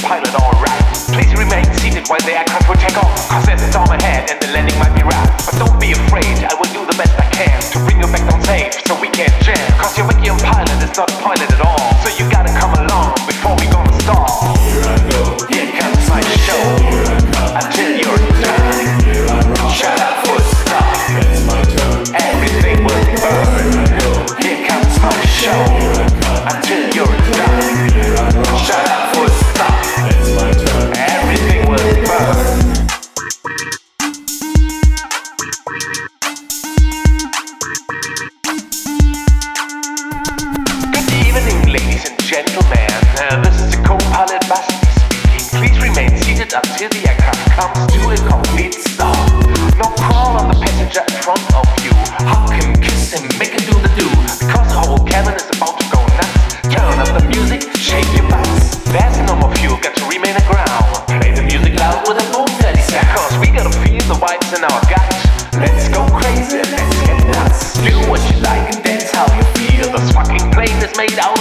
pilot alright. Please remain seated while the aircraft will take off, cause there's a storm ahead and the landing might be rough. But don't be afraid, I will do the best I can to bring you back down safe so we can jam. Cause your vacuum pilot is not a pilot at all, so you gotta come along before we gonna stall. Here I go, here comes my show, until you're done. Shut up, full stop. it's my turn. Everything will burn. Here comes my show, until you're done. Shut up, full stop. It's my turn. Everything will burn. Good evening, ladies and gentlemen. This is the co-pilot Basti speaking. Please remain seated until the aircraft comes to a complete stop. No crawl on the passenger in front of you. Hug him, kiss him, make him do the do. Because our whole cabin is about to go nuts. Turn up the music, shake your butts. There's no more fuel, got to remain aground. Play the music loud with a boom steady sound. Cause we gotta feel the vibes in our gut. Let's go crazy, let's get nuts. Do what you like and that's how you feel. This fucking plane is made out